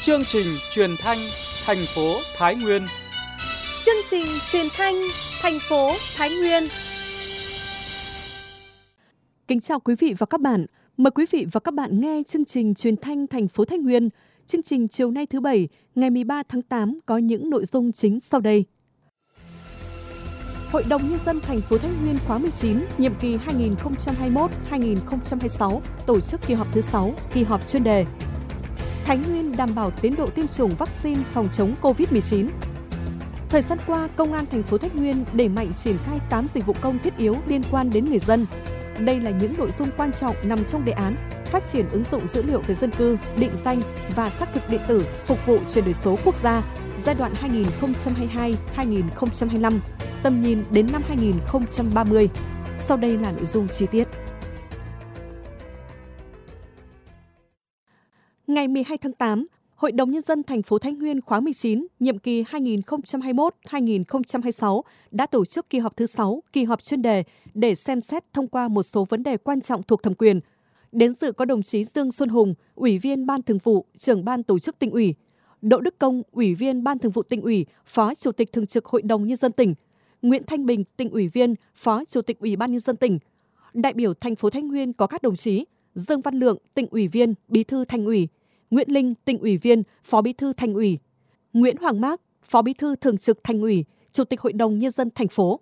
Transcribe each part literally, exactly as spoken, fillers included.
Chương trình truyền thanh thành phố Thái Nguyên. Chương trình truyền thanh thành phố Thái Nguyên. Kính chào quý vị và các bạn. Mời quý vị và các bạn nghe chương trình truyền thanh thành phố Thái Nguyên. Chương trình chiều nay thứ Bảy, ngày mười ba tháng tám có những nội dung chính sau đây. Hội đồng Nhân dân thành phố Thái Nguyên khóa mười chín, nhiệm kỳ hai nghìn không trăm hai mươi mốt đến hai nghìn không trăm hai mươi sáu, tổ chức kỳ họp thứ sáu, kỳ họp chuyên đề. Thái Nguyên đảm bảo tiến độ tiêm chủng vaccine phòng chống covid mười chín. Thời gian qua, Công an thành phố Thái Nguyên đẩy mạnh triển khai tám dịch vụ công thiết yếu liên quan đến người dân. Đây là những nội dung quan trọng nằm trong đề án phát triển ứng dụng dữ liệu về dân cư, định danh và xác thực điện tử phục vụ chuyển đổi số quốc gia giai đoạn hai nghìn không trăm hai mươi hai đến hai nghìn không trăm hai mươi lăm, tầm nhìn đến năm hai nghìn không trăm ba mươi. Sau đây là nội dung chi tiết. Ngày mười hai tháng tám, Hội đồng Nhân dân thành phố Thái Nguyên khóa mười chín, nhiệm kỳ hai nghìn không trăm hai mươi mốt đến hai nghìn không trăm hai mươi sáu đã tổ chức kỳ họp thứ sáu, kỳ họp chuyên đề để xem xét thông qua một số vấn đề quan trọng thuộc thẩm quyền. Đến dự có đồng chí Dương Xuân Hùng, Ủy viên Ban Thường vụ, Trưởng Ban Tổ chức Tỉnh ủy, Đỗ Đức Công, Ủy viên Ban Thường vụ Tỉnh ủy, Phó Chủ tịch Thường trực Hội đồng Nhân dân tỉnh, Nguyễn Thanh Bình, Tỉnh ủy viên, Phó Chủ tịch Ủy ban Nhân dân tỉnh. Đại biểu thành phố Thái Nguyên có các đồng chí Dương Văn Lượng, Tỉnh ủy viên, Bí thư Thành ủy, Nguyễn Linh, Tỉnh ủy viên, Phó Bí thư Thành ủy, Nguyễn Hoàng Mác, Phó Bí thư Thường trực Thành ủy, Chủ tịch Hội đồng Nhân dân thành phố.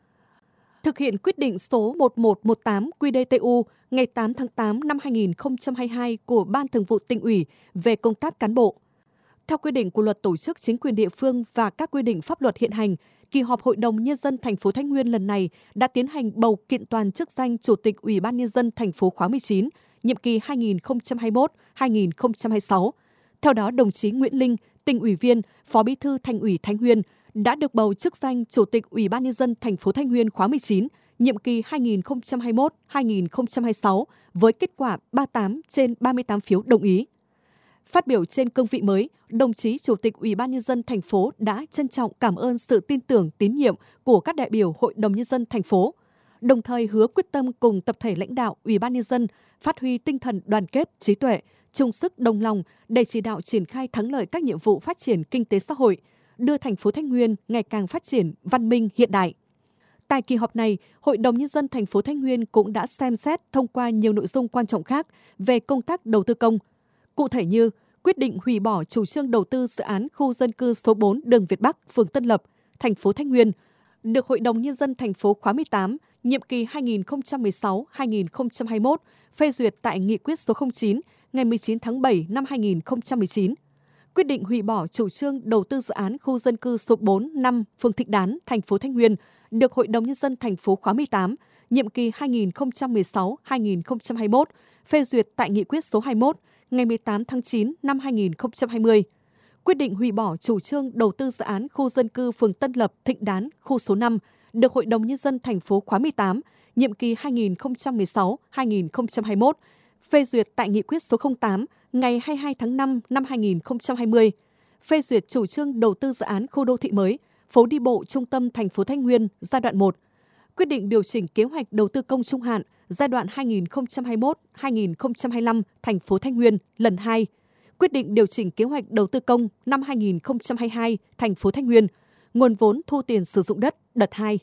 Thực hiện quyết định số một nghìn một trăm mười tám quy đê tê u ngày tám tháng tám năm hai nghìn không trăm hai mươi hai của Ban Thường vụ Tỉnh ủy về công tác cán bộ. Theo quy định của Luật Tổ chức Chính quyền địa phương và các quy định pháp luật hiện hành, kỳ họp Hội đồng Nhân dân thành phố Thái Nguyên lần này đã tiến hành bầu kiện toàn chức danh Chủ tịch Ủy ban Nhân dân thành phố khóa mười chín, nhiệm kỳ hai nghìn không trăm hai mươi mốt đến hai nghìn không trăm hai mươi sáu. Theo đó, đồng chí Nguyễn Linh, Tỉnh ủy viên, Phó Bí thư Thành ủy Thái Nguyên đã được bầu chức danh Chủ tịch Ủy ban Nhân dân thành phố Thái Nguyên khóa mười chín, nhiệm kỳ hai nghìn không trăm hai mươi mốt đến hai nghìn không trăm hai mươi sáu với kết quả ba mươi tám trên ba mươi tám phiếu đồng ý. Phát biểu trên cương vị mới, đồng chí Chủ tịch Ủy ban Nhân dân thành phố đã trân trọng cảm ơn sự tin tưởng tín nhiệm của các đại biểu Hội đồng Nhân dân thành phố, đồng thời hứa quyết tâm cùng tập thể lãnh đạo Ủy ban Nhân dân phát huy tinh thần đoàn kết, trí tuệ, chung sức đồng lòng để chỉ đạo triển khai thắng lợi các nhiệm vụ phát triển kinh tế xã hội, đưa thành phố Thái Nguyên ngày càng phát triển văn minh hiện đại. Tại kỳ họp này, Hội đồng Nhân dân thành phố Thái Nguyên cũng đã xem xét thông qua nhiều nội dung quan trọng khác về công tác đầu tư công. Cụ thể như quyết định hủy bỏ chủ trương đầu tư dự án khu dân cư số bốn đường Việt Bắc, phường Tân Lập, thành phố Thái Nguyên, được Hội đồng Nhân dân thành phố khóa mười tám, nhiệm kỳ hai nghìn không trăm mười sáu đến hai nghìn không trăm hai mươi mốt, phê duyệt tại Nghị quyết số không chín ngày mười chín tháng bảy năm hai nghìn không trăm mười chín. Quyết định hủy bỏ chủ trương đầu tư dự án khu dân cư số bốn, năm, phường Thịnh Đán, thành phố Thái Nguyên, được Hội đồng Nhân dân thành phố khóa mười tám, nhiệm kỳ hai nghìn không trăm mười sáu đến hai nghìn không trăm hai mươi mốt, phê duyệt tại Nghị quyết số hai mươi mốt ngày mười tám tháng chín năm hai nghìn không trăm hai mươi. Quyết định hủy bỏ chủ trương đầu tư dự án khu dân cư phường Tân Lập, Thịnh Đán, khu số năm, được Hội đồng Nhân dân thành phố khóa mười tám, nhiệm kỳ hai nghìn không trăm mười sáu đến hai nghìn không trăm hai mươi mốt, phê duyệt tại Nghị quyết số không tám ngày hai mươi hai tháng năm năm hai nghìn không trăm hai mươi, phê duyệt chủ trương đầu tư dự án khu đô thị mới, phố đi bộ trung tâm thành phố Thái Nguyên giai đoạn một, quyết định điều chỉnh kế hoạch đầu tư công trung hạn giai đoạn hai nghìn không trăm hai mươi mốt đến hai nghìn không trăm hai mươi lăm thành phố Thái Nguyên lần hai, quyết định điều chỉnh kế hoạch đầu tư công năm hai nghìn không trăm hai mươi hai thành phố Thái Nguyên, nguồn vốn thu tiền sử dụng đất đợt hai.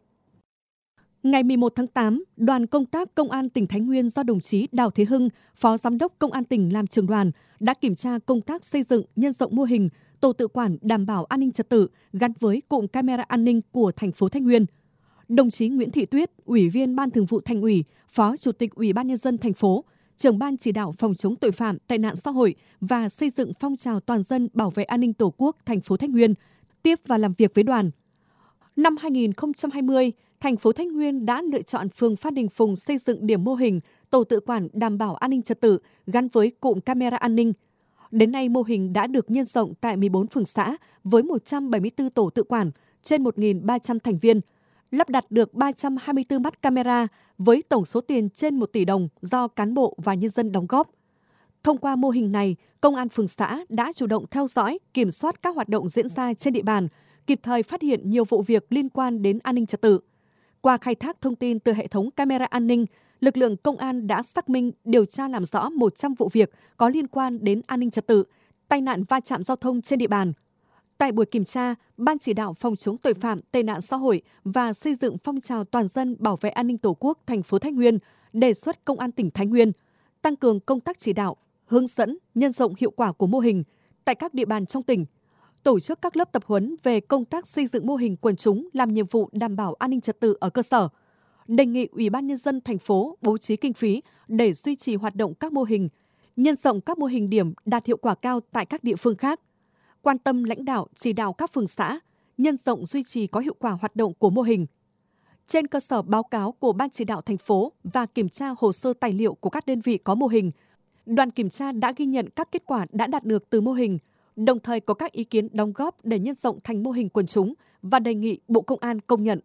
Ngày mười một tháng tám, đoàn công tác Công an tỉnh Thái Nguyên do đồng chí Đào Thế Hưng, Phó Giám đốc Công an tỉnh làm trưởng đoàn, đã kiểm tra công tác xây dựng nhân rộng mô hình tổ tự quản đảm bảo an ninh trật tự gắn với cụm camera an ninh của thành phố Thái Nguyên. Đồng chí Nguyễn Thị Tuyết, Ủy viên Ban Thường vụ Thành ủy, Phó Chủ tịch Ủy ban Nhân dân thành phố, Trưởng ban chỉ đạo phòng chống tội phạm, tệ nạn xã hội và xây dựng phong trào toàn dân bảo vệ an ninh Tổ quốc thành phố Thái Nguyên tiếp và làm việc với đoàn. Năm hai nghìn không trăm hai mươi, thành phố Thái Nguyên đã lựa chọn phường Phan Đình Phùng xây dựng điểm mô hình tổ tự quản đảm bảo an ninh trật tự gắn với cụm camera an ninh. Đến nay, mô hình đã được nhân rộng tại mười bốn phường xã với một trăm bảy mươi tư tổ tự quản, trên một nghìn ba trăm thành viên, lắp đặt được ba trăm hai mươi tư mắt camera với tổng số tiền trên một tỷ đồng do cán bộ và nhân dân đóng góp. Thông qua mô hình này, Công an phường xã đã chủ động theo dõi, kiểm soát các hoạt động diễn ra trên địa bàn, kịp thời phát hiện nhiều vụ việc liên quan đến an ninh trật tự. Qua khai thác thông tin từ hệ thống camera an ninh, lực lượng công an đã xác minh điều tra làm rõ một trăm vụ việc có liên quan đến an ninh trật tự, tai nạn va chạm giao thông trên địa bàn. Tại buổi kiểm tra, Ban chỉ đạo phòng chống tội phạm, tệ nạn xã hội và xây dựng phong trào toàn dân bảo vệ an ninh Tổ quốc thành phố Thái Nguyên đề xuất Công an tỉnh Thái Nguyên tăng cường công tác chỉ đạo, hướng dẫn, nhân rộng hiệu quả của mô hình tại các địa bàn trong tỉnh, tổ chức các lớp tập huấn về công tác xây dựng mô hình quần chúng làm nhiệm vụ đảm bảo an ninh trật tự ở cơ sở. Đề nghị Ủy ban Nhân dân thành phố bố trí kinh phí để duy trì hoạt động các mô hình, nhân rộng các mô hình điểm đạt hiệu quả cao tại các địa phương khác. Quan tâm lãnh đạo, chỉ đạo các phường xã, nhân rộng duy trì có hiệu quả hoạt động của mô hình. Trên cơ sở báo cáo của Ban chỉ đạo thành phố và kiểm tra hồ sơ tài liệu của các đơn vị có mô hình, đoàn kiểm tra đã ghi nhận các kết quả đã đạt được từ mô hình, đồng thời có các ý kiến đóng góp để nhân rộng thành mô hình quần chúng và đề nghị Bộ Công an công nhận.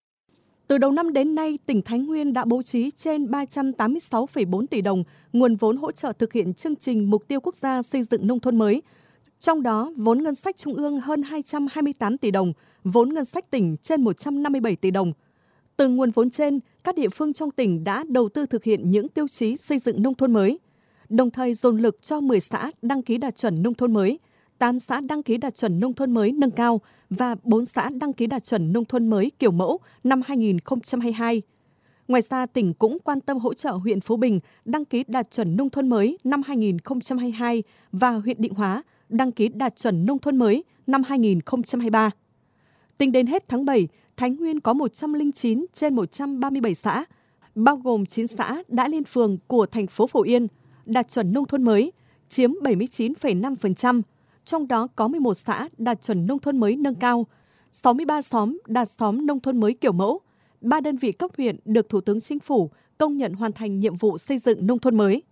Từ đầu năm đến nay, tỉnh Thái Nguyên đã bố trí trên ba trăm tám mươi sáu phẩy bốn tỷ đồng nguồn vốn hỗ trợ thực hiện chương trình Mục tiêu Quốc gia xây dựng nông thôn mới. Trong đó, vốn ngân sách trung ương hơn hai trăm hai mươi tám tỷ đồng, vốn ngân sách tỉnh trên một trăm năm mươi bảy tỷ đồng. Từ nguồn vốn trên, các địa phương trong tỉnh đã đầu tư thực hiện những tiêu chí xây dựng nông thôn mới, đồng thời dồn lực cho mười xã đăng ký đạt chuẩn nông thôn mới, tám xã đăng ký đạt chuẩn nông thôn mới nâng cao và bốn xã đăng ký đạt chuẩn nông thôn mới kiểu mẫu năm hai nghìn không trăm hai mươi hai. Ngoài ra, tỉnh cũng quan tâm hỗ trợ huyện Phú Bình đăng ký đạt chuẩn nông thôn mới năm hai nghìn không trăm hai mươi hai và huyện Định Hóa đăng ký đạt chuẩn nông thôn mới năm hai nghìn không trăm hai mươi ba. Tính đến hết tháng bảy, Thái Nguyên có một trăm lẻ chín trên một trăm ba mươi bảy xã, bao gồm chín xã đã lên phường của thành phố Phổ Yên, đạt chuẩn nông thôn mới, chiếm bảy mươi chín phẩy năm phần trăm. Trong đó có mười một xã đạt chuẩn nông thôn mới nâng cao, sáu mươi ba xóm đạt xóm nông thôn mới kiểu mẫu, ba đơn vị cấp huyện được Thủ tướng Chính phủ công nhận hoàn thành nhiệm vụ xây dựng nông thôn mới.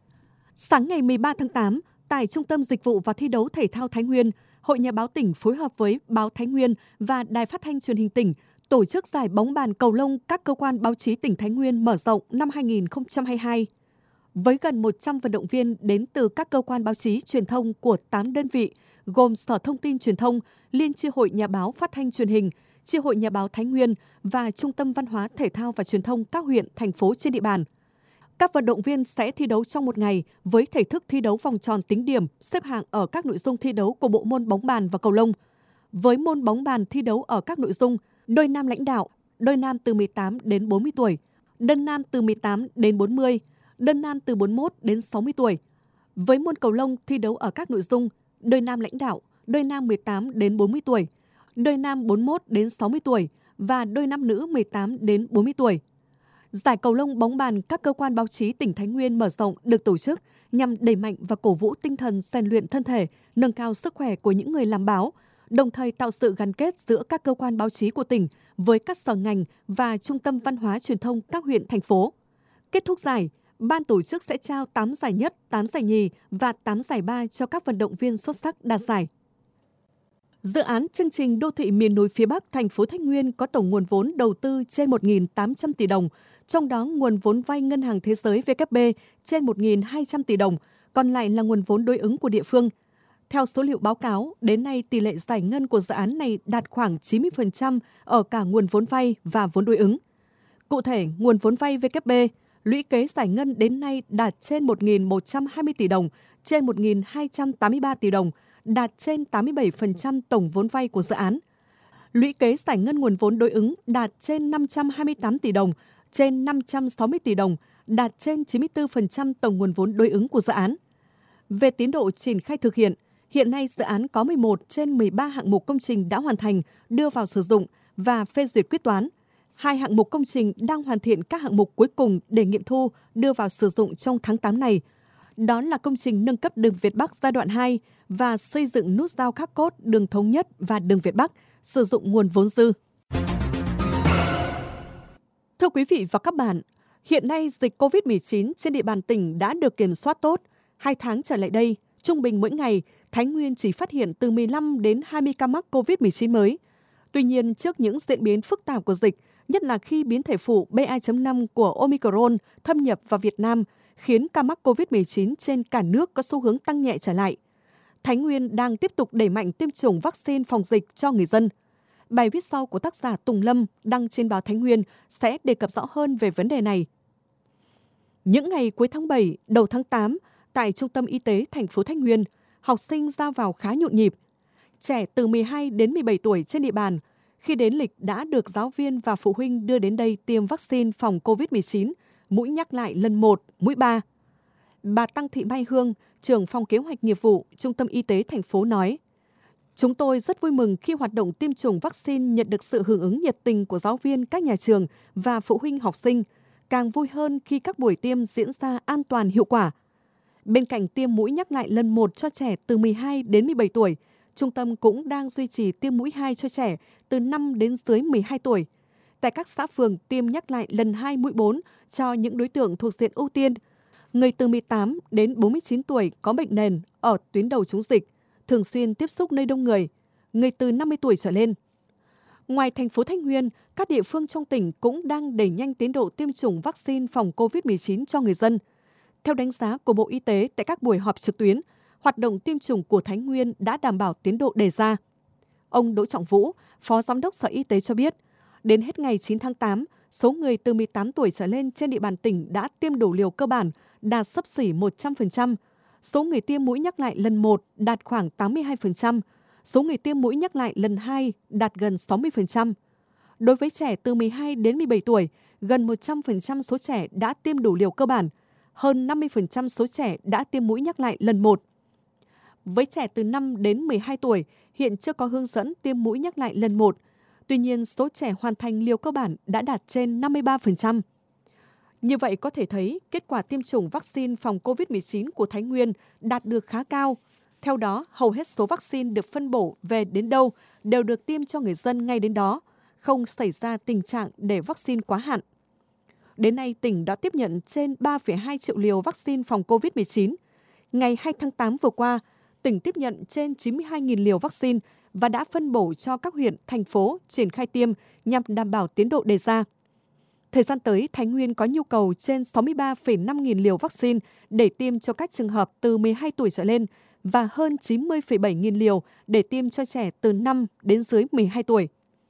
Sáng ngày mười ba tháng tám, tại Trung tâm Dịch vụ và Thi đấu Thể thao Thái Nguyên, Hội Nhà báo tỉnh phối hợp với Báo Thái Nguyên và Đài Phát thanh Truyền hình tỉnh tổ chức giải bóng bàn cầu lông các cơ quan báo chí tỉnh Thái Nguyên mở rộng năm hai nghìn không trăm hai mươi hai. Với gần một trăm vận động viên đến từ các cơ quan báo chí truyền thông của tám đơn vị, gồm Sở Thông tin Truyền thông, Liên chi hội Nhà báo Phát thanh Truyền hình, Chi hội Nhà báo Thái Nguyên và Trung tâm Văn hóa Thể thao và Truyền thông các huyện, thành phố trên địa bàn. Các vận động viên sẽ thi đấu trong một ngày với thể thức thi đấu vòng tròn tính điểm, xếp hạng ở các nội dung thi đấu của bộ môn bóng bàn và cầu lông. Với môn bóng bàn thi đấu ở các nội dung đôi nam lãnh đạo, đôi nam từ mười tám đến bốn mươi tuổi, đơn nam từ mười tám đến bốn mươi, đơn nam từ bốn mươi mốt đến sáu mươi tuổi. Với môn cầu lông thi đấu ở các nội dung đôi nam lãnh đạo, đôi nam mười tám đến bốn mươi tuổi, đôi nam bốn mươi mốt đến sáu mươi tuổi và đôi nam nữ mười tám đến bốn mươi tuổi. Giải cầu lông bóng bàn các cơ quan báo chí tỉnh Thái Nguyên mở rộng được tổ chức nhằm đẩy mạnh và cổ vũ tinh thần rèn luyện thân thể, nâng cao sức khỏe của những người làm báo, đồng thời tạo sự gắn kết giữa các cơ quan báo chí của tỉnh với các sở ngành và trung tâm văn hóa truyền thông các huyện, thành phố. Kết thúc giải, ban tổ chức sẽ trao tám giải nhất, tám giải nhì và tám giải ba cho các vận động viên xuất sắc đạt giải. Dự án chương trình đô thị miền núi phía Bắc thành phố Thái Nguyên có tổng nguồn vốn đầu tư trên một nghìn tám trăm tỷ đồng, trong đó nguồn vốn vay Ngân hàng Thế giới W F P trên một nghìn hai trăm tỷ đồng, còn lại là nguồn vốn đối ứng của địa phương. Theo số liệu báo cáo, đến nay tỷ lệ giải ngân của dự án này đạt khoảng chín mươi phần trăm ở cả nguồn vốn vay và vốn đối ứng. Cụ thể, nguồn vốn vay W F P, lũy kế giải ngân đến nay đạt trên một nghìn một trăm hai mươi tỷ đồng, trên một nghìn hai trăm tám mươi ba tỷ đồng, đạt trên tám mươi bảy phần trăm tổng vốn vay của dự án. Lũy kế giải ngân nguồn vốn đối ứng đạt trên năm trăm hai mươi tám tỷ đồng, trên năm trăm sáu mươi tỷ đồng, đạt trên chín mươi tư phần trăm tổng nguồn vốn đối ứng của dự án. Về tiến độ triển khai thực hiện, hiện nay dự án có mười một trên mười ba hạng mục công trình đã hoàn thành, đưa vào sử dụng và phê duyệt quyết toán. Hai hạng mục công trình đang hoàn thiện các hạng mục cuối cùng để nghiệm thu, đưa vào sử dụng trong tháng tám này. Đó là công trình nâng cấp đường Việt Bắc giai đoạn hai và xây dựng nút giao Khắc Cốt, đường Thống Nhất và đường Việt Bắc, sử dụng nguồn vốn dư. Thưa quý vị và các bạn, hiện nay dịch covid mười chín trên địa bàn tỉnh đã được kiểm soát tốt. Hai tháng trở lại đây, trung bình mỗi ngày, Thái Nguyên chỉ phát hiện từ mười lăm đến hai mươi ca mắc covid mười chín mới. Tuy nhiên, trước những diễn biến phức tạp của dịch, nhất là khi biến thể phụ B A chấm năm của Omicron thâm nhập vào Việt Nam, khiến ca mắc covid mười chín trên cả nước có xu hướng tăng nhẹ trở lại. Thái Nguyên đang tiếp tục đẩy mạnh tiêm chủng vaccine phòng dịch cho người dân. Bài viết sau của tác giả Tùng Lâm đăng trên báo Thái Nguyên sẽ đề cập rõ hơn về vấn đề này. Những ngày cuối tháng bảy, đầu tháng tám, tại Trung tâm Y tế thành phố Thái Nguyên, học sinh ra vào khá nhộn nhịp. Trẻ từ mười hai đến mười bảy tuổi trên địa bàn, khi đến lịch đã được giáo viên và phụ huynh đưa đến đây tiêm vaccine phòng covid mười chín, mũi nhắc lại lần một, mũi ba. Bà Tăng Thị Mai Hương, trưởng phòng kế hoạch nghiệp vụ, Trung tâm Y tế thành phố nói, chúng tôi rất vui mừng khi hoạt động tiêm chủng vaccine nhận được sự hưởng ứng nhiệt tình của giáo viên các nhà trường và phụ huynh học sinh, càng vui hơn khi các buổi tiêm diễn ra an toàn hiệu quả. Bên cạnh tiêm mũi nhắc lại lần một cho trẻ từ mười hai đến mười bảy tuổi, trung tâm cũng đang duy trì tiêm mũi hai cho trẻ từ năm đến dưới mười hai tuổi. Tại các xã phường tiêm nhắc lại lần hai mũi bốn cho những đối tượng thuộc diện ưu tiên, người từ mười tám đến bốn mươi chín tuổi có bệnh nền ở tuyến đầu chống dịch, thường xuyên tiếp xúc nơi đông người, người từ năm mươi tuổi trở lên. Ngoài thành phố Thái Nguyên, các địa phương trong tỉnh cũng đang đẩy nhanh tiến độ tiêm chủng vaccine phòng covid mười chín cho người dân. Theo đánh giá của Bộ Y tế tại các buổi họp trực tuyến, hoạt động tiêm chủng của Thái Nguyên đã đảm bảo tiến độ đề ra. Ông Đỗ Trọng Vũ, Phó Giám đốc Sở Y tế cho biết, đến hết ngày chín tháng tám, số người từ mười tám tuổi trở lên trên địa bàn tỉnh đã tiêm đủ liều cơ bản, đạt xấp xỉ một trăm phần trăm. Số người tiêm mũi nhắc lại lần một đạt khoảng tám mươi hai phần trăm. Số người tiêm mũi nhắc lại lần hai đạt gần sáu mươi phần trăm. Đối với trẻ từ mười hai đến mười bảy tuổi, gần một trăm phần trăm số trẻ đã tiêm đủ liều cơ bản, hơn năm mươi phần trăm số trẻ đã tiêm mũi nhắc lại lần một. Với trẻ từ năm đến mười hai tuổi, hiện chưa có hướng dẫn tiêm mũi nhắc lại lần một. Tuy nhiên, số trẻ hoàn thành liều cơ bản đã đạt trên năm mươi ba phần trăm. Như vậy có thể thấy, kết quả tiêm chủng vaccine phòng covid mười chín của Thái Nguyên đạt được khá cao. Theo đó, hầu hết số vaccine được phân bổ về đến đâu đều được tiêm cho người dân ngay đến đó, không xảy ra tình trạng để vaccine quá hạn. Đến nay, tỉnh đã tiếp nhận trên ba phẩy hai triệu liều vaccine phòng covid mười chín. Ngày hai tháng tám vừa qua, tỉnh tiếp nhận trên chín mươi hai nghìn liều vaccine và đã phân bổ cho các huyện, thành phố triển khai tiêm nhằm đảm bảo tiến độ đề ra. Thời gian tới, Thái Nguyên có nhu cầu trên sáu mươi ba phẩy năm nghìn liều vaccine để tiêm cho các trường hợp từ mười hai tuổi trở lên và hơn chín mươi phẩy bảy nghìn liều để tiêm cho trẻ từ năm đến dưới mười hai tuổi.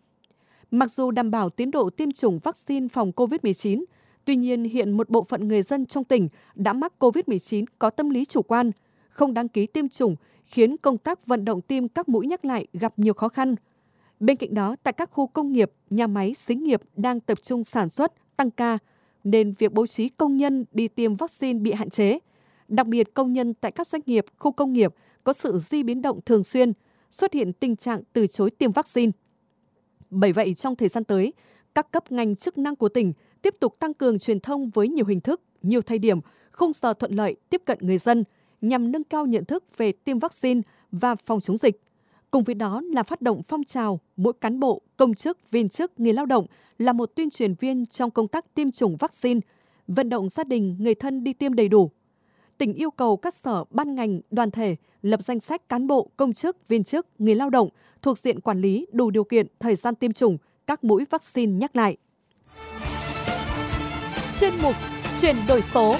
Mặc dù đảm bảo tiến độ tiêm chủng vaccine phòng covid mười chín, tuy nhiên hiện một bộ phận người dân trong tỉnh đã mắc covid mười chín có tâm lý chủ quan, không đăng ký tiêm chủng, khiến công tác vận động tiêm các mũi nhắc lại gặp nhiều khó khăn. Bên cạnh đó, tại các khu công nghiệp, nhà máy, xí nghiệp đang tập trung sản xuất, tăng ca, nên việc bố trí công nhân đi tiêm vaccine bị hạn chế. Đặc biệt, công nhân tại các doanh nghiệp, khu công nghiệp có sự di biến động thường xuyên, xuất hiện tình trạng từ chối tiêm vaccine. Bởi vậy, trong thời gian tới, các cấp ngành chức năng của tỉnh tiếp tục tăng cường truyền thông với nhiều hình thức, nhiều thời điểm, khung giờ thuận lợi tiếp cận người dân, nhằm nâng cao nhận thức về tiêm vaccine và phòng chống dịch. Cùng với đó là phát động phong trào mỗi cán bộ, công chức, viên chức, người lao động là một tuyên truyền viên trong công tác tiêm chủng vaccine, vận động gia đình, người thân đi tiêm đầy đủ. Tỉnh yêu cầu các sở, ban ngành, đoàn thể lập danh sách cán bộ, công chức, viên chức, người lao động thuộc diện quản lý đủ điều kiện thời gian tiêm chủng các mũi vaccine nhắc lại. Chuyên mục Chuyển đổi số.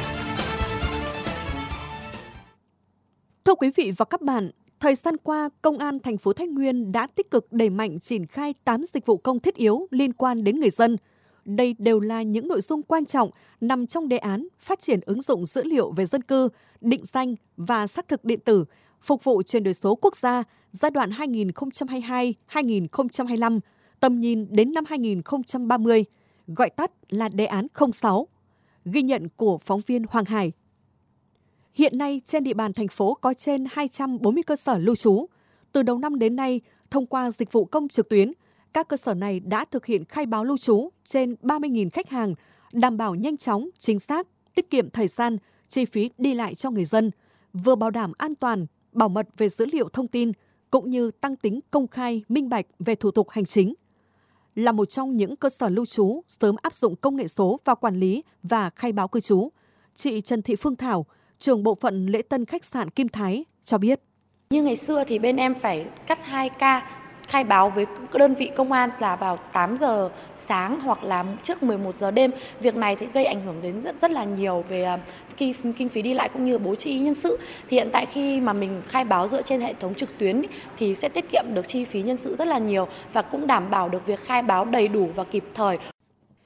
Thưa quý vị và các bạn, thời gian qua, Công an thành phố Thái Nguyên đã tích cực đẩy mạnh triển khai tám dịch vụ công thiết yếu liên quan đến người dân. Đây đều là những nội dung quan trọng nằm trong đề án phát triển ứng dụng dữ liệu về dân cư, định danh và xác thực điện tử, phục vụ chuyển đổi số quốc gia giai đoạn hai nghìn không trăm hai mươi hai đến hai nghìn không trăm hai mươi lăm, tầm nhìn đến năm hai nghìn không trăm ba mươi, gọi tắt là đề án không sáu. Ghi nhận của phóng viên Hoàng Hải. Hiện nay, trên địa bàn thành phố có trên hai trăm bốn mươi cơ sở lưu trú. Từ đầu năm đến nay, thông qua dịch vụ công trực tuyến, các cơ sở này đã thực hiện khai báo lưu trú trên ba mươi nghìn khách hàng, đảm bảo nhanh chóng, chính xác, tiết kiệm thời gian, chi phí đi lại cho người dân, vừa bảo đảm an toàn, bảo mật về dữ liệu thông tin, cũng như tăng tính công khai, minh bạch về thủ tục hành chính. Là một trong những cơ sở lưu trú sớm áp dụng công nghệ số vào quản lý và khai báo cư trú, chị Trần Thị Phương Thảo, trưởng bộ phận lễ tân khách sạn Kim Thái cho biết. Như ngày xưa thì bên em phải cắt hai ca khai báo với đơn vị công an là vào tám giờ sáng hoặc là trước mười một giờ đêm. Việc này thì gây ảnh hưởng đến rất rất là nhiều về kinh, kinh phí đi lại cũng như bố trí nhân sự. Thì hiện tại khi mà mình khai báo dựa trên hệ thống trực tuyến thì sẽ tiết kiệm được chi phí nhân sự rất là nhiều và cũng đảm bảo được việc khai báo đầy đủ và kịp thời.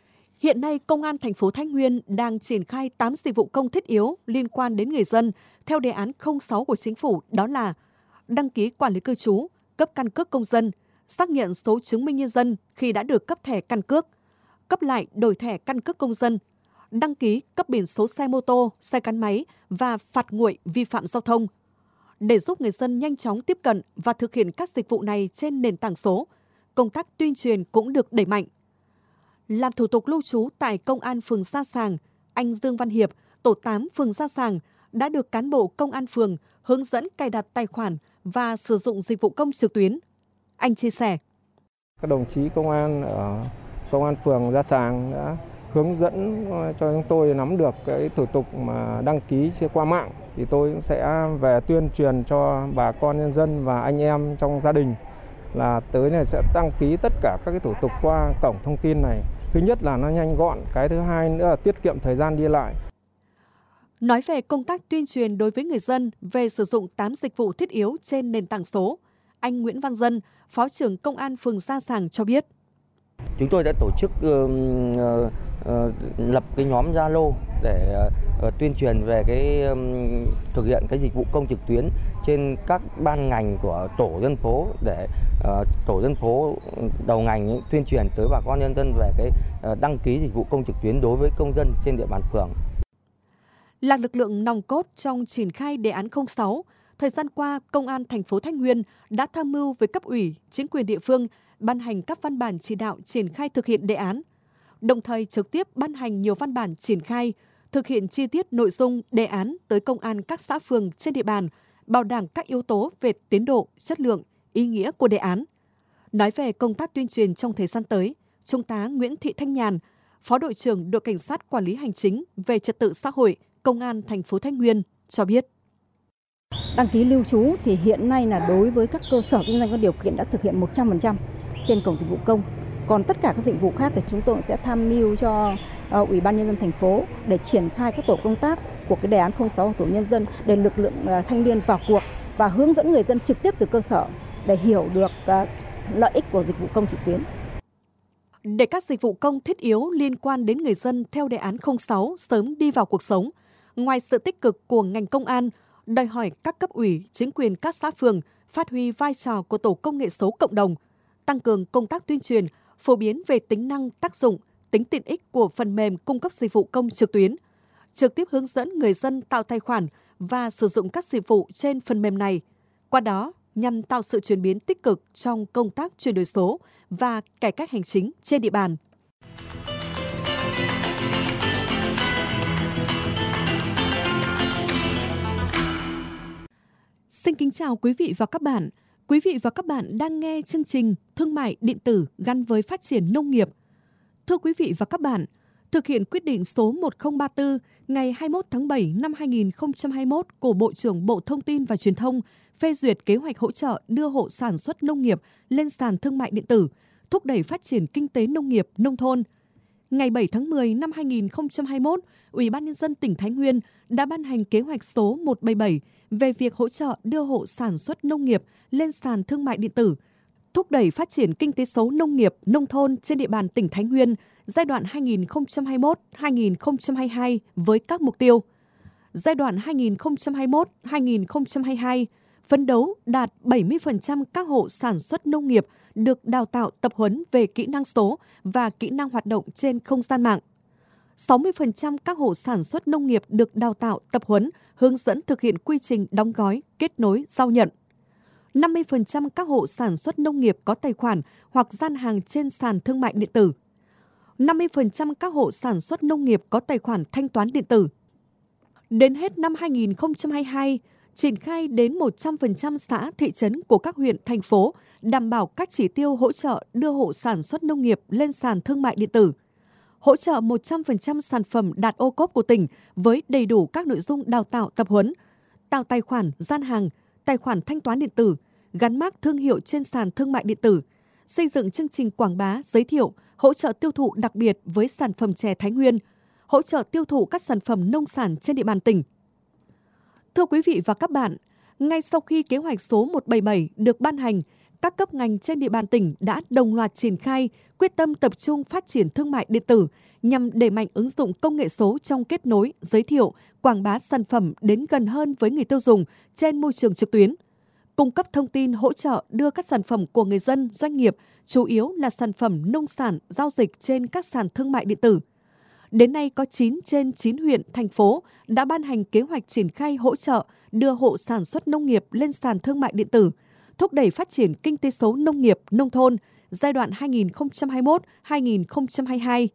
Hiện nay, Công an thành phố Thái Nguyên đang triển khai tám dịch vụ công thiết yếu liên quan đến người dân theo đề án không sáu của Chính phủ, đó là đăng ký quản lý cư trú, cấp căn cước công dân, xác nhận số chứng minh nhân dân khi đã được cấp thẻ căn cước, cấp lại đổi thẻ căn cước công dân, đăng ký cấp biển số xe mô tô, xe gắn máy và phạt nguội vi phạm giao thông. Để giúp người dân nhanh chóng tiếp cận và thực hiện các dịch vụ này trên nền tảng số, công tác tuyên truyền cũng được đẩy mạnh. Làm thủ tục lưu trú tại Công an phường Gia Sàng, anh Dương Văn Hiệp, tổ tám phường Gia Sàng đã được cán bộ Công an phường hướng dẫn cài đặt tài khoản và sử dụng dịch vụ công trực tuyến. Anh chia sẻ. Các đồng chí công an ở Công an phường Gia Sàng đã hướng dẫn cho chúng tôi nắm được cái thủ tục mà đăng ký qua mạng, thì tôi cũng sẽ về tuyên truyền cho bà con nhân dân và anh em trong gia đình là tới này sẽ đăng ký tất cả các cái thủ tục qua cổng thông tin này. Thứ nhất là nó nhanh gọn, cái thứ hai nữa là tiết kiệm thời gian đi lại. Nói về công tác tuyên truyền đối với người dân về sử dụng tám dịch vụ thiết yếu trên nền tảng số, anh Nguyễn Văn Dân, Phó trưởng Công an phường Gia Sàng cho biết. Chúng tôi đã tổ chức uh, uh, uh, lập cái nhóm Zalo để uh, tuyên truyền về cái um, thực hiện cái dịch vụ công trực tuyến trên các ban ngành của tổ dân phố, để uh, tổ dân phố đầu ngành ấy, tuyên truyền tới bà con nhân dân về cái uh, đăng ký dịch vụ công trực tuyến đối với công dân trên địa bàn phường. Là lực lượng nòng cốt trong triển khai đề án không sáu, thời gian qua, Công an thành phố Thái Nguyên đã tham mưu với cấp ủy, chính quyền địa phương ban hành các văn bản chỉ đạo triển khai thực hiện đề án, đồng thời trực tiếp ban hành nhiều văn bản triển khai, thực hiện chi tiết nội dung đề án tới công an các xã phường trên địa bàn, bảo đảm các yếu tố về tiến độ, chất lượng, ý nghĩa của đề án. Nói về công tác tuyên truyền trong thời gian tới, Trung tá Nguyễn Thị Thanh Nhàn, Phó đội trưởng đội cảnh sát quản lý hành chính về trật tự xã hội, Công an thành phố Thái Nguyên cho biết. Đăng ký lưu trú thì hiện nay là đối với các cơ sở kinh doanh có điều kiện đã thực hiện một trăm phần trăm trên cổng dịch vụ công. Còn tất cả các dịch vụ khác thì chúng tôi sẽ tham mưu cho uh, Ủy ban nhân dân thành phố để triển khai các tổ công tác của cái đề án không sáu của tổ nhân dân, để lực lượng uh, thanh niên vào cuộc và hướng dẫn người dân trực tiếp từ cơ sở để hiểu được uh, lợi ích của dịch vụ công trực tuyến. Để các dịch vụ công thiết yếu liên quan đến người dân theo đề án không sáu sớm đi vào cuộc sống, ngoài sự tích cực của ngành công an, đòi hỏi các cấp ủy, chính quyền các xã phường phát huy vai trò của tổ công nghệ số cộng đồng, tăng cường công tác tuyên truyền, phổ biến về tính năng, tác dụng, tính tiện ích của phần mềm cung cấp dịch vụ công trực tuyến, trực tiếp hướng dẫn người dân tạo tài khoản và sử dụng các dịch vụ trên phần mềm này. Qua đó, nhằm tạo sự chuyển biến tích cực trong công tác chuyển đổi số và cải cách hành chính trên địa bàn. Xin kính chào quý vị và các bạn. Quý vị và các bạn đang nghe chương trình Thương mại điện tử gắn với phát triển nông nghiệp. Thưa quý vị và các bạn, thực hiện quyết định số một không ba tư ngày hai mươi mốt tháng bảy năm hai nghìn không trăm hai mươi mốt của Bộ trưởng Bộ Thông tin và Truyền thông phê duyệt kế hoạch hỗ trợ đưa hộ sản xuất nông nghiệp lên sàn thương mại điện tử, thúc đẩy phát triển kinh tế nông nghiệp nông thôn. Ngày bảy tháng mười năm hai nghìn không trăm hai mươi mốt, Ủy ban nhân dân tỉnh Thái Nguyên đã ban hành kế hoạch số một trăm bảy mươi bảy về việc hỗ trợ đưa hộ sản xuất nông nghiệp lên sàn thương mại điện tử, thúc đẩy phát triển kinh tế số nông nghiệp nông thôn trên địa bàn tỉnh Thái Nguyên giai đoạn hai nghìn không trăm hai mươi mốt đến hai nghìn không trăm hai mươi hai với các mục tiêu. Giai đoạn hai nghìn không trăm hai mươi mốt đến hai nghìn không trăm hai mươi hai, phấn đấu đạt bảy mươi phần trăm các hộ sản xuất nông nghiệp được đào tạo tập huấn về kỹ năng số và kỹ năng hoạt động trên không gian mạng. sáu mươi phần trăm các hộ sản xuất nông nghiệp được đào tạo tập huấn hướng dẫn thực hiện quy trình đóng gói, kết nối, giao nhận. năm mươi phần trăm các hộ sản xuất nông nghiệp có tài khoản hoặc gian hàng trên sàn thương mại điện tử. năm mươi phần trăm các hộ sản xuất nông nghiệp có tài khoản thanh toán điện tử. Đến hết năm hai nghìn không trăm hai mươi hai, triển khai đến một trăm phần trăm xã, thị trấn của các huyện, thành phố, đảm bảo các chỉ tiêu hỗ trợ đưa hộ sản xuất nông nghiệp lên sàn thương mại điện tử. Hỗ trợ một trăm phần trăm sản phẩm đạt ô cốp của tỉnh với đầy đủ các nội dung đào tạo tập huấn, tạo tài khoản, gian hàng, tài khoản thanh toán điện tử, gắn mác thương hiệu trên sàn thương mại điện tử, xây dựng chương trình quảng bá, giới thiệu, hỗ trợ tiêu thụ đặc biệt với sản phẩm chè Thái Nguyên, hỗ trợ tiêu thụ các sản phẩm nông sản trên địa bàn tỉnh. Thưa quý vị và các bạn, ngay sau khi kế hoạch số một trăm bảy mươi bảy được ban hành, các cấp ngành trên địa bàn tỉnh đã đồng loạt triển khai, quyết tâm tập trung phát triển thương mại điện tử nhằm đẩy mạnh ứng dụng công nghệ số trong kết nối, giới thiệu, quảng bá sản phẩm đến gần hơn với người tiêu dùng trên môi trường trực tuyến. Cung cấp thông tin hỗ trợ đưa các sản phẩm của người dân, doanh nghiệp, chủ yếu là sản phẩm nông sản, giao dịch trên các sàn thương mại điện tử. Đến nay có chín trên chín huyện, thành phố đã ban hành kế hoạch triển khai hỗ trợ đưa hộ sản xuất nông nghiệp lên sàn thương mại điện tử, thúc đẩy phát triển kinh tế số nông nghiệp, nông thôn giai đoạn hai nghìn không trăm hai mươi mốt đến hai nghìn không trăm hai mươi hai.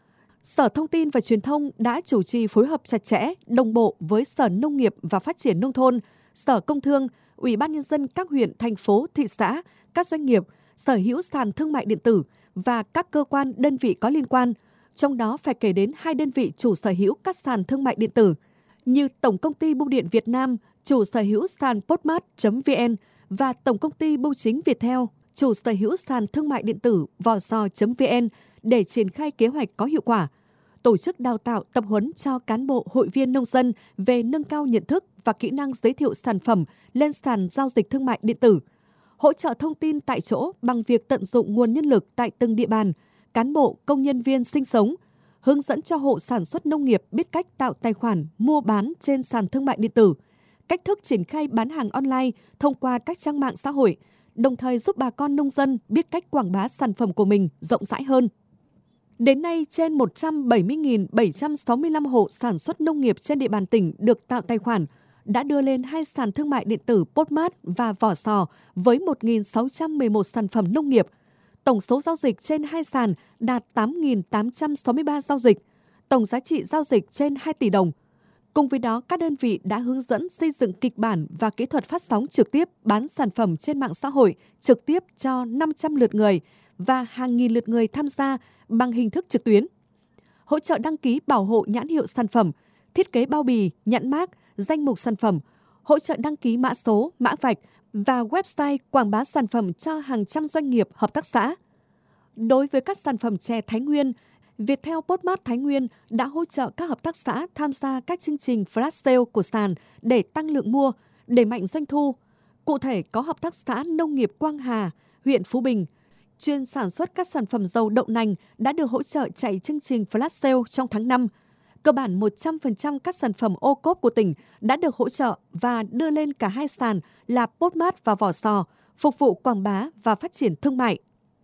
Sở Thông tin và Truyền thông đã chủ trì phối hợp chặt chẽ, đồng bộ với Sở Nông nghiệp và Phát triển Nông thôn, Sở Công Thương, Ủy ban Nhân dân các huyện, thành phố, thị xã, các doanh nghiệp, sở hữu sàn thương mại điện tử và các cơ quan, đơn vị có liên quan, trong đó phải kể đến hai đơn vị chủ sở hữu các sàn thương mại điện tử như Tổng Công ty Bưu điện Việt Nam, chủ sở hữu sàn postmart chấm vn và Tổng Công ty Bưu chính Viettel, chủ sở hữu sàn thương mại điện tử vò sò chấm vn để triển khai kế hoạch có hiệu quả. Tổ chức đào tạo tập huấn cho cán bộ hội viên nông dân về nâng cao nhận thức và kỹ năng giới thiệu sản phẩm lên sàn giao dịch thương mại điện tử. Hỗ trợ thông tin tại chỗ bằng việc tận dụng nguồn nhân lực tại từng địa bàn, cán bộ, công nhân viên sinh sống, hướng dẫn cho hộ sản xuất nông nghiệp biết cách tạo tài khoản mua bán trên sàn thương mại điện tử, cách thức triển khai bán hàng online thông qua các trang mạng xã hội, đồng thời giúp bà con nông dân biết cách quảng bá sản phẩm của mình rộng rãi hơn. Đến nay, trên một trăm bảy mươi nghìn bảy trăm sáu mươi lăm hộ sản xuất nông nghiệp trên địa bàn tỉnh được tạo tài khoản, đã đưa lên hai sàn thương mại điện tử Postmart và Vỏ Sò với một nghìn sáu trăm mười một sản phẩm nông nghiệp. Tổng số giao dịch trên hai sàn đạt tám nghìn tám trăm sáu mươi ba giao dịch, tổng giá trị giao dịch trên hai tỷ đồng. Cùng với đó, các đơn vị đã hướng dẫn xây dựng kịch bản và kỹ thuật phát sóng trực tiếp bán sản phẩm trên mạng xã hội trực tiếp cho năm trăm lượt người và hàng nghìn lượt người tham gia bằng hình thức trực tuyến. Hỗ trợ đăng ký bảo hộ nhãn hiệu sản phẩm, thiết kế bao bì, nhãn mác, danh mục sản phẩm, hỗ trợ đăng ký mã số, mã vạch và website quảng bá sản phẩm cho hàng trăm doanh nghiệp, hợp tác xã. Đối với các sản phẩm chè Thái Nguyên, Viettel Postmart Thái Nguyên đã hỗ trợ các hợp tác xã tham gia các chương trình flash sale của sàn để tăng lượng mua, đẩy mạnh doanh thu. Cụ thể có hợp tác xã Nông nghiệp Quang Hà, huyện Phú Bình, chuyên sản xuất các sản phẩm dầu đậu nành đã được hỗ trợ chạy chương trình flash sale trong tháng năm. Cơ bản một trăm phần trăm các sản phẩm ô cốp của tỉnh đã được hỗ trợ và đưa lên cả hai sàn là Postmart và Vỏ Sò, phục vụ quảng bá và phát triển thương mại.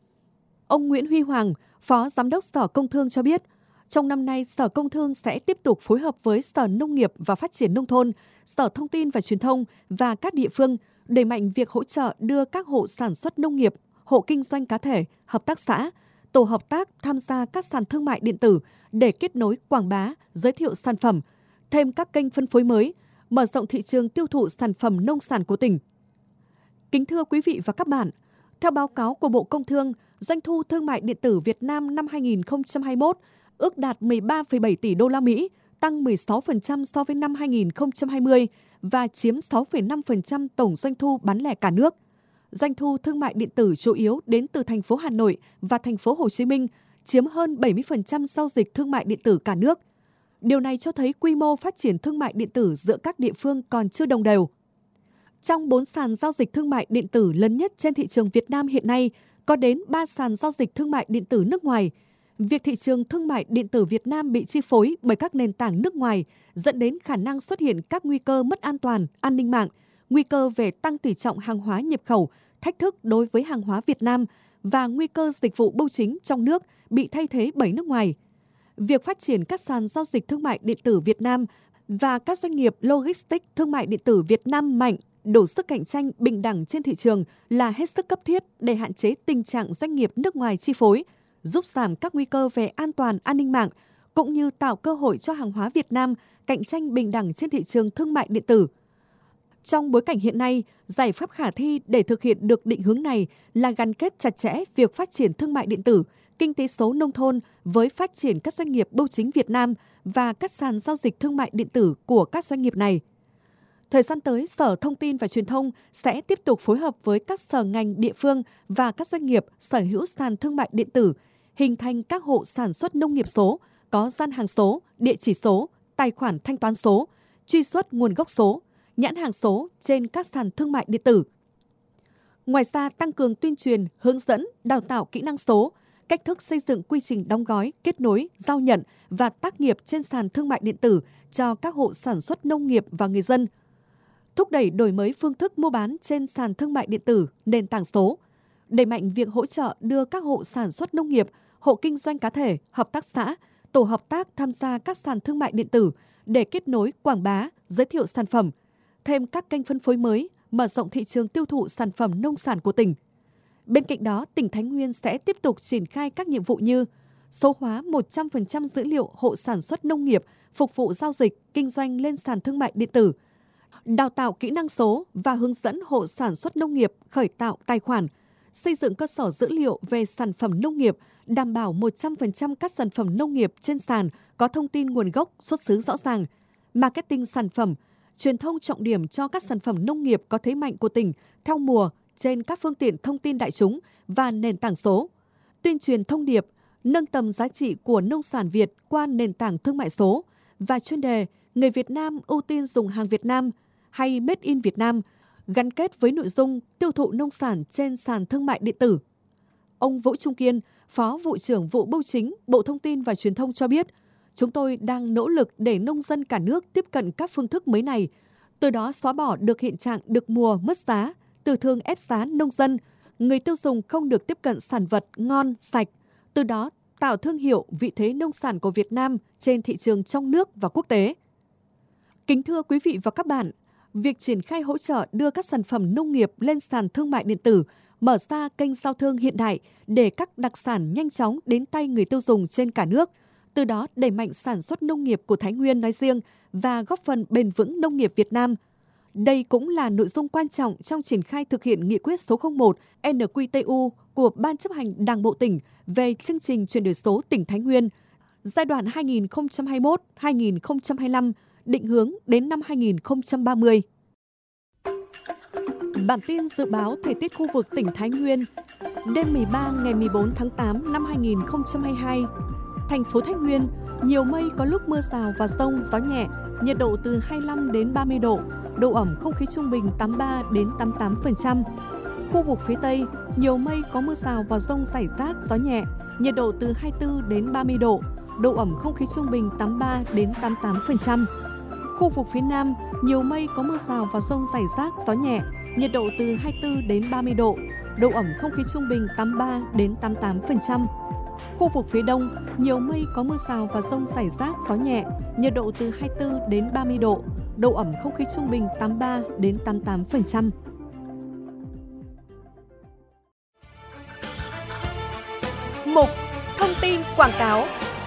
Ông Nguyễn Huy Hoàng, Phó Giám đốc Sở Công Thương cho biết, trong năm nay Sở Công Thương sẽ tiếp tục phối hợp với Sở Nông nghiệp và Phát triển Nông thôn, Sở Thông tin và Truyền thông và các địa phương đẩy mạnh việc hỗ trợ đưa các hộ sản xuất nông nghiệp, hộ kinh doanh cá thể, hợp tác xã, tổ hợp tác tham gia các sàn thương mại điện tử để kết nối quảng bá, giới thiệu sản phẩm, thêm các kênh phân phối mới, mở rộng thị trường tiêu thụ sản phẩm nông sản của tỉnh. Kính thưa quý vị và các bạn, theo báo cáo của Bộ Công Thương, doanh thu thương mại điện tử Việt Nam năm hai nghìn không trăm hai mươi mốt ước đạt mười ba phẩy bảy tỷ đô la Mỹ, tăng mười sáu phần trăm so với năm hai nghìn không trăm hai mươi và chiếm sáu phẩy năm phần trăm tổng doanh thu bán lẻ cả nước. Doanh thu thương mại điện tử chủ yếu đến từ thành phố Hà Nội và thành phố Hồ Chí Minh, chiếm hơn bảy mươi phần trăm giao dịch thương mại điện tử cả nước. Điều này cho thấy quy mô phát triển thương mại điện tử giữa các địa phương còn chưa đồng đều. Trong bốn sàn giao dịch thương mại điện tử lớn nhất trên thị trường Việt Nam hiện nay, có đến ba sàn giao dịch thương mại điện tử nước ngoài. Việc thị trường thương mại điện tử Việt Nam bị chi phối bởi các nền tảng nước ngoài dẫn đến khả năng xuất hiện các nguy cơ mất an toàn, an ninh mạng, nguy cơ về tăng tỷ trọng hàng hóa nhập khẩu, thách thức đối với hàng hóa Việt Nam và nguy cơ dịch vụ bưu chính trong nước bị thay thế bởi nước ngoài. Việc phát triển các sàn giao dịch thương mại điện tử Việt Nam và các doanh nghiệp logistics thương mại điện tử Việt Nam mạnh, đủ sức cạnh tranh bình đẳng trên thị trường là hết sức cấp thiết để hạn chế tình trạng doanh nghiệp nước ngoài chi phối, giúp giảm các nguy cơ về an toàn an ninh mạng, cũng như tạo cơ hội cho hàng hóa Việt Nam cạnh tranh bình đẳng trên thị trường thương mại điện tử. Trong bối cảnh hiện nay, giải pháp khả thi để thực hiện được định hướng này là gắn kết chặt chẽ việc phát triển thương mại điện tử, kinh tế số nông thôn với phát triển các doanh nghiệp bưu chính Việt Nam và các sàn giao dịch thương mại điện tử của các doanh nghiệp này. Thời gian tới, Sở Thông tin và Truyền thông sẽ tiếp tục phối hợp với các sở ngành địa phương và các doanh nghiệp sở hữu sàn thương mại điện tử, hình thành các hộ sản xuất nông nghiệp số, có gian hàng số, địa chỉ số, tài khoản thanh toán số, truy xuất nguồn gốc số, nhãn hàng số trên các sàn thương mại điện tử. Ngoài ra, tăng cường tuyên truyền, hướng dẫn, đào tạo kỹ năng số, cách thức xây dựng quy trình đóng gói, kết nối, giao nhận và tác nghiệp trên sàn thương mại điện tử cho các hộ sản xuất nông nghiệp và người dân. Thúc đẩy đổi mới phương thức mua bán trên sàn thương mại điện tử, nền tảng số. Đẩy mạnh việc hỗ trợ đưa các hộ sản xuất nông nghiệp, hộ kinh doanh cá thể, hợp tác xã, tổ hợp tác tham gia các sàn thương mại điện tử để kết nối, quảng bá, giới thiệu sản phẩm, thêm các kênh phân phối mới, mở rộng thị trường tiêu thụ sản phẩm nông sản của tỉnh. Bên cạnh đó, tỉnh Thái Nguyên sẽ tiếp tục triển khai các nhiệm vụ như số hóa một trăm phần trăm dữ liệu hộ sản xuất nông nghiệp phục vụ giao dịch, kinh doanh lên sàn thương mại điện tử, đào tạo kỹ năng số và hướng dẫn hộ sản xuất nông nghiệp khởi tạo tài khoản, xây dựng cơ sở dữ liệu về sản phẩm nông nghiệp, đảm bảo một trăm phần trăm các sản phẩm nông nghiệp trên sàn có thông tin nguồn gốc, xuất xứ rõ ràng, marketing sản phẩm, truyền thông trọng điểm cho các sản phẩm nông nghiệp có thế mạnh của tỉnh theo mùa trên các phương tiện thông tin đại chúng và nền tảng số, tuyên truyền thông điệp, nâng tầm giá trị của nông sản Việt qua nền tảng thương mại số và chuyên đề Người Việt Nam ưu tiên dùng hàng Việt Nam hay Made in Việt Nam gắn kết với nội dung tiêu thụ nông sản trên sàn thương mại điện tử. Ông Vũ Trung Kiên, Phó Vụ trưởng Vụ Bưu chính, Bộ Thông tin và Truyền thông cho biết, chúng tôi đang nỗ lực để nông dân cả nước tiếp cận các phương thức mới này, từ đó xóa bỏ được hiện trạng được mùa mất giá, từ thương ép giá nông dân, người tiêu dùng không được tiếp cận sản vật ngon, sạch, từ đó tạo thương hiệu vị thế nông sản của Việt Nam trên thị trường trong nước và quốc tế. Kính thưa quý vị và các bạn, việc triển khai hỗ trợ đưa các sản phẩm nông nghiệp lên sàn thương mại điện tử, mở ra kênh giao thương hiện đại để các đặc sản nhanh chóng đến tay người tiêu dùng trên cả nước, từ đó đẩy mạnh sản xuất nông nghiệp của Thái Nguyên nói riêng và góp phần bền vững nông nghiệp Việt Nam. Đây cũng là nội dung quan trọng trong triển khai thực hiện nghị quyết số không một N Q T U của Ban chấp hành Đảng bộ tỉnh về chương trình chuyển đổi số tỉnh Thái Nguyên giai đoạn hai nghìn không trăm hai mươi mốt đến hai nghìn không trăm hai mươi lăm, định hướng đến năm hai nghìn không trăm ba mươi. Bản tin dự báo thời tiết khu vực tỉnh Thái Nguyên đêm mười ba ngày mười bốn tháng tám năm hai nghìn không trăm hai mươi hai. Thành phố Thái Nguyên, nhiều mây có lúc mưa rào và dông, gió nhẹ, nhiệt độ từ hai mươi lăm đến ba mươi độ, độ ẩm không khí trung bình tám mươi ba đến tám mươi tám phần trăm. Khu vực phía Tây, nhiều mây có mưa rào và dông rải rác, gió nhẹ, nhiệt độ từ hai mươi tư đến ba mươi độ, độ ẩm không khí trung bình tám mươi ba đến tám mươi tám phần trăm. Khu vực phía Nam, nhiều mây có mưa rào và dông rải rác, gió nhẹ, nhiệt độ từ hai mươi tư đến ba mươi độ, độ ẩm không khí trung bình tám mươi ba đến tám mươi tám phần trăm. Khu vực phía Đông, nhiều mây có mưa rào và dông rải rác, gió nhẹ, nhiệt độ từ hai mươi tư đến ba mươi độ, độ ẩm không khí trung bình tám mươi ba đến tám mươi tám phần trăm. Mục Thông tin quảng cáo.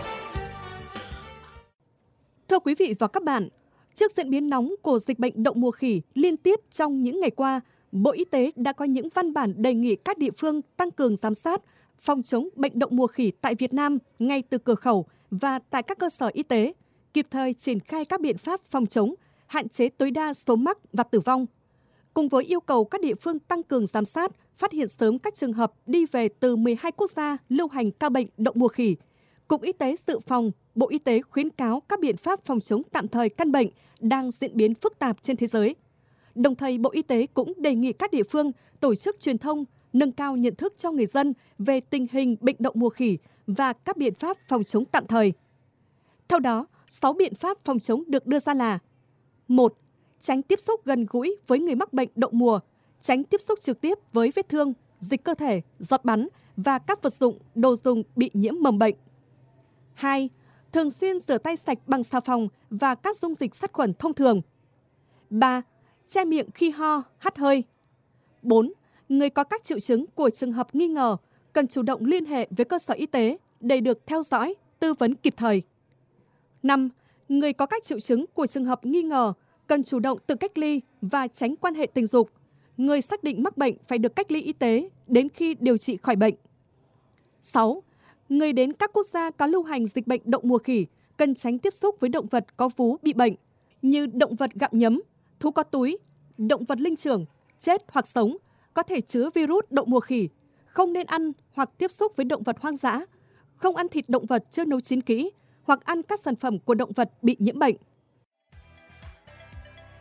Thưa quý vị và các bạn, trước diễn biến nóng của dịch bệnh đậu mùa khỉ liên tiếp trong những ngày qua, Bộ Y tế đã có những văn bản đề nghị các địa phương tăng cường giám sát, phòng chống bệnh đậu mùa khỉ tại Việt Nam ngay từ cửa khẩu và tại các cơ sở y tế, kịp thời triển khai các biện pháp phòng chống, hạn chế tối đa số mắc và tử vong. Cùng với yêu cầu các địa phương tăng cường giám sát, phát hiện sớm các trường hợp đi về từ mười hai quốc gia lưu hành ca bệnh đậu mùa khỉ, Cục Y tế Dự phòng, Bộ Y tế khuyến cáo các biện pháp phòng chống tạm thời căn bệnh đang diễn biến phức tạp trên thế giới. Đồng thời, Bộ Y tế cũng đề nghị các địa phương tổ chức truyền thông, nâng cao nhận thức cho người dân về tình hình bệnh đậu mùa khỉ và các biện pháp phòng chống tạm thời. Theo đó, sáu biện pháp phòng chống được đưa ra là: một. Tránh tiếp xúc gần gũi với người mắc bệnh đậu mùa, tránh tiếp xúc trực tiếp với vết thương, dịch cơ thể, giọt bắn và các vật dụng, đồ dùng bị nhiễm mầm bệnh. hai. Thường xuyên rửa tay sạch bằng xà phòng và các dung dịch sát khuẩn thông thường. ba. Che miệng khi ho, hắt hơi. bốn. Người có các triệu chứng của trường hợp nghi ngờ cần chủ động liên hệ với cơ sở y tế để được theo dõi, tư vấn kịp thời. năm. Người có các triệu chứng của trường hợp nghi ngờ cần chủ động tự cách ly và tránh quan hệ tình dục. Người xác định mắc bệnh phải được cách ly y tế đến khi điều trị khỏi bệnh. sáu. Người đến các quốc gia có lưu hành dịch bệnh đậu mùa khỉ cần tránh tiếp xúc với động vật có vú bị bệnh như động vật gặm nhấm, thú có túi, động vật linh trưởng, chết hoặc sống, có thể chứa virus đậu mùa khỉ, không nên ăn hoặc tiếp xúc với động vật hoang dã, không ăn thịt động vật chưa nấu chín kỹ hoặc ăn các sản phẩm của động vật bị nhiễm bệnh.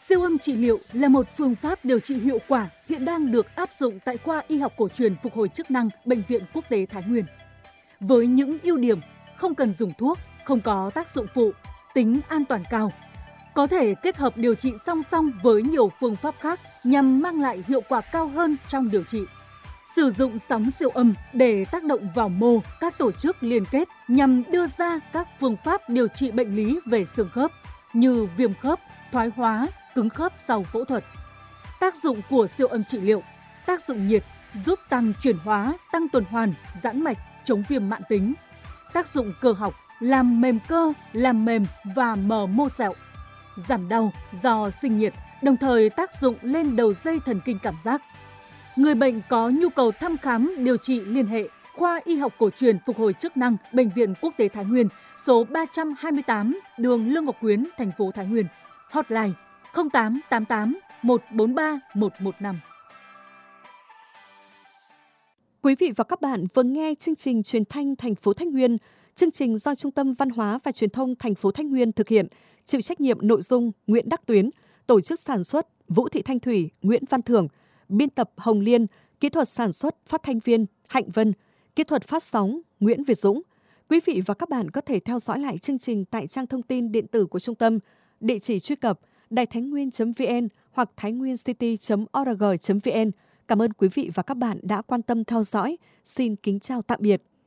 Siêu âm trị liệu là một phương pháp điều trị hiệu quả hiện đang được áp dụng tại khoa y học cổ truyền phục hồi chức năng Bệnh viện Quốc tế Thái Nguyên. Với những ưu điểm không cần dùng thuốc, không có tác dụng phụ, tính an toàn cao, có thể kết hợp điều trị song song với nhiều phương pháp khác nhằm mang lại hiệu quả cao hơn trong điều trị. Sử dụng sóng siêu âm để tác động vào mô các tổ chức liên kết nhằm đưa ra các phương pháp điều trị bệnh lý về xương khớp như viêm khớp, thoái hóa, cứng khớp sau phẫu thuật. Tác dụng của siêu âm trị liệu: tác dụng nhiệt, giúp tăng chuyển hóa, tăng tuần hoàn, giãn mạch, chống viêm mãn tính. Tác dụng cơ học: làm mềm cơ, làm mềm và mờ mô sẹo. Giảm đau do sinh nhiệt, đồng thời tác dụng lên đầu dây thần kinh cảm giác. Người bệnh có nhu cầu thăm khám điều trị liên hệ khoa y học cổ truyền phục hồi chức năng Bệnh viện Quốc tế Thái Nguyên, số ba trăm hai mươi tám, đường Lương Ngọc Quyến, thành phố Thái Nguyên. Hotline không tám tám tám một bốn ba một một năm. Quý vị và các bạn vừa nghe chương trình truyền thanh thành phố Thái Nguyên. Chương trình do Trung tâm Văn hóa và Truyền thông thành phố Thái Nguyên thực hiện, chịu trách nhiệm nội dung Nguyễn Đắc Tuyến, tổ chức sản xuất Vũ Thị Thanh Thủy, Nguyễn Văn Thưởng, biên tập Hồng Liên, kỹ thuật sản xuất phát thanh viên Hạnh Vân, kỹ thuật phát sóng Nguyễn Việt Dũng. Quý vị và các bạn có thể theo dõi lại chương trình tại trang thông tin điện tử của trung tâm, địa chỉ truy cập đài thái nguyên chấm vn hoặc thái nguyên city chấm org chấm vn. Cảm ơn quý vị và các bạn đã quan tâm theo dõi. Xin kính chào tạm biệt.